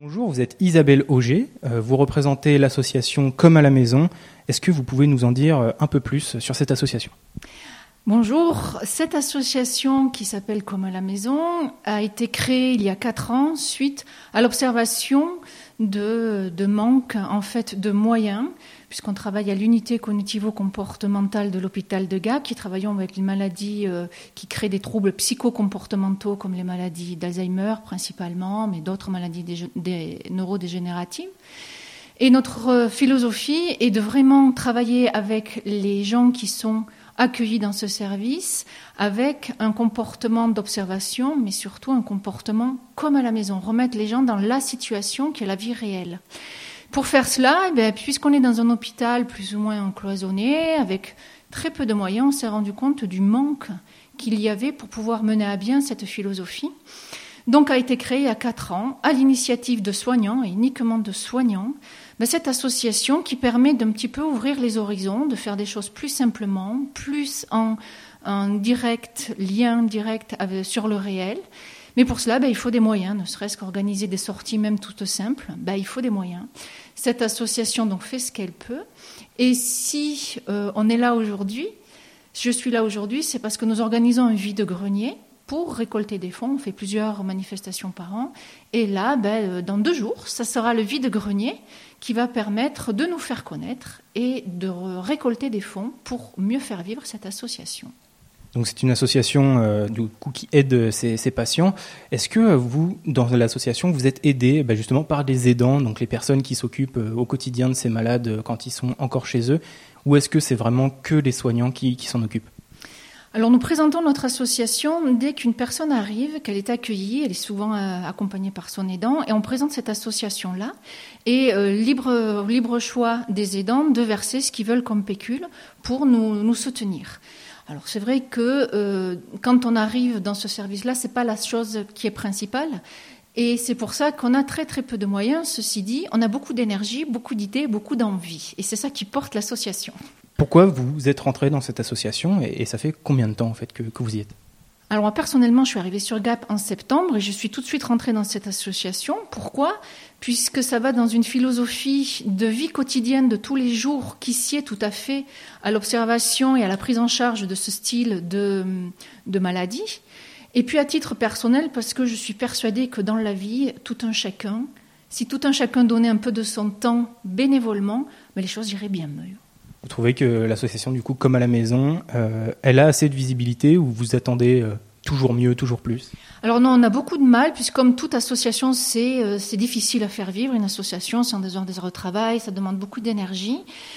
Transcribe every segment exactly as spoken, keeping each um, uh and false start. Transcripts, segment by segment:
Bonjour, vous êtes Isabelle Auger, euh, vous représentez l'association Comme à la maison. Est-ce que vous pouvez nous en dire un peu plus sur cette association ? Bonjour, cette association qui s'appelle Comme à la maison a été créée il y a quatre ans suite à l'observation de, de manque en fait de moyens, puisqu'on travaille à l'unité cognitivo-comportementale de l'hôpital de Gap, qui travaillons avec les maladies euh, qui créent des troubles psychocomportementaux comme les maladies d'Alzheimer principalement, mais d'autres maladies des, des neurodégénératives. Et notre philosophie est de vraiment travailler avec les gens qui sont accueillis dans ce service avec un comportement d'observation, mais surtout un comportement comme à la maison, remettre les gens dans la situation qui est la vie réelle. Pour faire cela, eh bien, puisqu'on est dans un hôpital plus ou moins encloisonné, avec très peu de moyens, on s'est rendu compte du manque qu'il y avait pour pouvoir mener à bien cette philosophie. Donc a été créée il y a quatre ans, à l'initiative de soignants, et uniquement de soignants, ben, cette association qui permet d'un petit peu ouvrir les horizons, de faire des choses plus simplement, plus en, en direct, lien direct avec, sur le réel. Mais pour cela, ben, il faut des moyens, ne serait-ce qu'organiser des sorties même toutes simples, ben, il faut des moyens. Cette association donc fait ce qu'elle peut. Et si euh, on est là aujourd'hui, je suis là aujourd'hui, c'est parce que nous organisons un vide-grenier pour récolter des fonds. On fait plusieurs manifestations par an. Et là, ben, dans deux jours, ça sera le vide-grenier qui va permettre de nous faire connaître et de récolter des fonds pour mieux faire vivre cette association. Donc c'est une association euh, du coup, qui aide ces, ces patients. Est-ce que euh, vous, dans l'association, vous êtes aidé bah, justement par des aidants, donc les personnes qui s'occupent euh, au quotidien de ces malades euh, quand ils sont encore chez eux, ou est-ce que c'est vraiment que les soignants qui, qui s'en occupent ? Alors nous présentons notre association dès qu'une personne arrive, qu'elle est accueillie, elle est souvent euh, accompagnée par son aidant, et on présente cette association-là, et euh, libre, libre choix des aidants de verser ce qu'ils veulent comme pécule pour nous, nous soutenir. Alors c'est vrai que euh, quand on arrive dans ce service-là, c'est pas la chose qui est principale, et c'est pour ça qu'on a très très peu de moyens. Ceci dit, on a beaucoup d'énergie, beaucoup d'idées, beaucoup d'envie, et c'est ça qui porte l'association. Pourquoi vous êtes rentré dans cette association et, et ça fait combien de temps en fait que, que vous y êtes ? Alors moi, personnellement, je suis arrivée sur Gap en septembre et je suis tout de suite rentrée dans cette association. Pourquoi ? Puisque ça va dans une philosophie de vie quotidienne de tous les jours qui sied tout à fait à l'observation et à la prise en charge de ce style de, de maladie. Et puis à titre personnel, parce que je suis persuadée que dans la vie, tout un chacun, si tout un chacun donnait un peu de son temps bénévolement, ben les choses iraient bien mieux. Vous trouvez que l'association, du coup, Comme à la maison, euh, elle a assez de visibilité ou vous attendez euh, toujours mieux, toujours plus ? Alors non, on a beaucoup de mal, puisque comme toute association, c'est, euh, c'est difficile à faire vivre. Une association, c'est en des heures, des heures de travail, ça demande beaucoup d'énergie.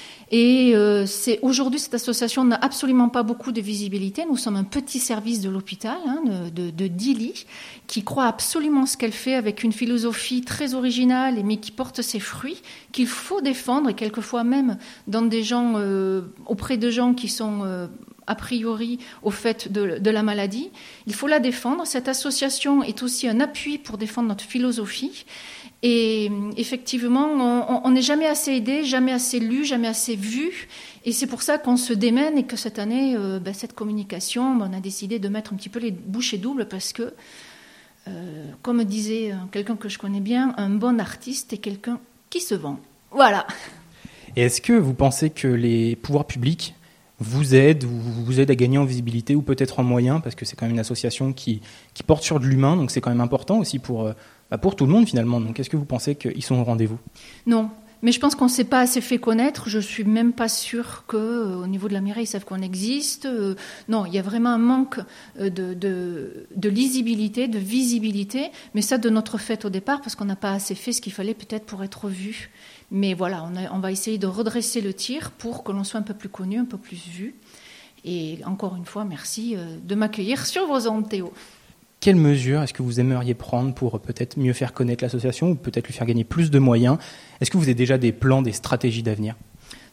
Et euh, c'est, aujourd'hui, cette association n'a absolument pas beaucoup de visibilité. Nous sommes un petit service de l'hôpital, hein, de, de, de dix lits, qui croit absolument ce qu'elle fait avec une philosophie très originale, mais qui porte ses fruits, qu'il faut défendre, et quelquefois même dans des gens, euh, auprès de gens qui sont euh, a priori au fait de, de la maladie. Il faut la défendre. Cette association est aussi un appui pour défendre notre philosophie. Et effectivement, on n'est jamais assez aidé, jamais assez lu, jamais assez vu. Et c'est pour ça qu'on se démène et que cette année, euh, ben, cette communication, ben, on a décidé de mettre un petit peu les bouchées doubles parce que, euh, comme disait quelqu'un que je connais bien, un bon artiste est quelqu'un qui se vend. Voilà. Et est-ce que vous pensez que les pouvoirs publics vous aident, vous, vous aident à gagner en visibilité ou peut-être en moyens, parce que c'est quand même une association qui, qui porte sur de l'humain, donc c'est quand même important aussi pour... Euh, Bah pour tout le monde finalement. Donc est-ce que vous pensez qu'ils sont au rendez-vous ? Non, mais je pense qu'on ne s'est pas assez fait connaître. Je ne suis même pas sûre qu'au euh, niveau de la mairie, ils savent qu'on existe. Euh, non, il y a vraiment un manque de, de, de lisibilité, de visibilité, mais ça de notre fait au départ, parce qu'on n'a pas assez fait ce qu'il fallait peut-être pour être vu. Mais voilà, on, a, on va essayer de redresser le tir pour que l'on soit un peu plus connu, un peu plus vu. Et encore une fois, merci euh, de m'accueillir sur vos ondes, Théo. Quelles mesures est-ce que vous aimeriez prendre pour peut-être mieux faire connaître l'association ou peut-être lui faire gagner plus de moyens ? Est-ce que vous avez déjà des plans, des stratégies d'avenir ?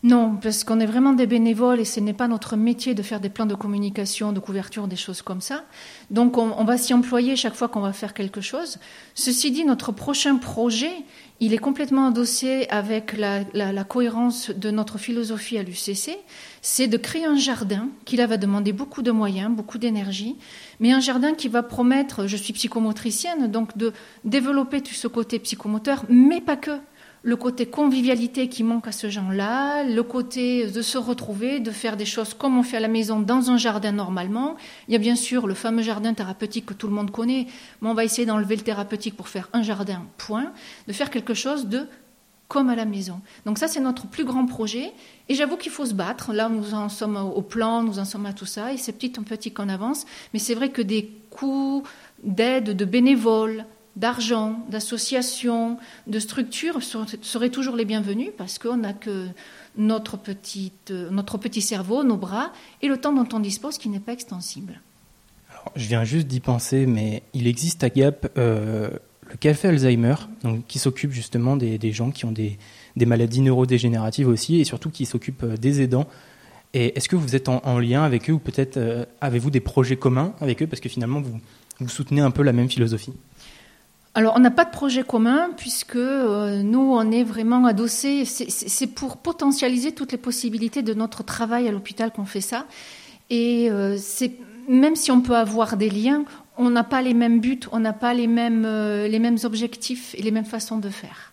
Non, parce qu'on est vraiment des bénévoles et ce n'est pas notre métier de faire des plans de communication, de couverture, des choses comme ça. Donc on, on va s'y employer chaque fois qu'on va faire quelque chose. Ceci dit, notre prochain projet, il est complètement adossé avec la, la, la cohérence de notre philosophie à l'U C C. C'est de créer un jardin qui là va demander beaucoup de moyens, beaucoup d'énergie, mais un jardin qui va promettre, je suis psychomotricienne, donc de développer tout ce côté psychomoteur, mais pas que. Le côté convivialité qui manque à ce genre-là, le côté de se retrouver, de faire des choses comme on fait à la maison dans un jardin normalement. Il y a bien sûr le fameux jardin thérapeutique que tout le monde connaît, mais on va essayer d'enlever le thérapeutique pour faire un jardin, point, de faire quelque chose de comme à la maison. Donc ça, c'est notre plus grand projet. Et j'avoue qu'il faut se battre. Là, nous en sommes au plan, nous en sommes à tout ça, et c'est petit à petit qu'on avance. Mais c'est vrai que des coûts d'aide de bénévoles, d'argent, d'associations, de structures seraient toujours les bienvenus parce qu'on n'a que notre, petite, notre petit cerveau, nos bras et le temps dont on dispose qui n'est pas extensible. Alors, je viens juste d'y penser, mais il existe à Gap euh, le café Alzheimer, donc, qui s'occupe justement des, des gens qui ont des, des maladies neurodégénératives aussi et surtout qui s'occupe des aidants. Et est-ce que vous êtes en, en lien avec eux ou peut-être euh, avez-vous des projets communs avec eux parce que finalement vous, vous soutenez un peu la même philosophie ? Alors, on n'a pas de projet commun puisque euh, nous, on est vraiment adossés. C'est, c'est pour potentialiser toutes les possibilités de notre travail à l'hôpital qu'on fait ça. Et euh, c'est, même si on peut avoir des liens, on n'a pas les mêmes buts, on n'a pas les mêmes, euh, les mêmes objectifs et les mêmes façons de faire.